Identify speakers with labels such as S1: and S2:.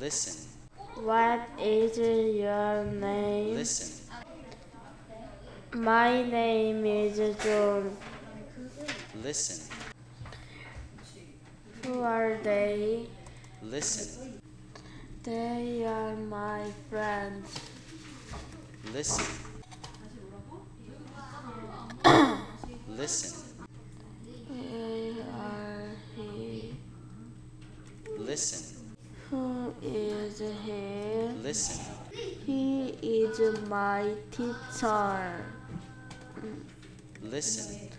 S1: Listen.
S2: What is your name?
S1: Listen.
S2: My name is John.
S1: Listen.
S2: Who are they?
S1: Listen.
S2: They are my friends.
S1: Listen. Listen.
S2: They are he.
S1: Listen.
S2: Who is he?
S1: Listen.
S2: He is my teacher.
S1: Listen.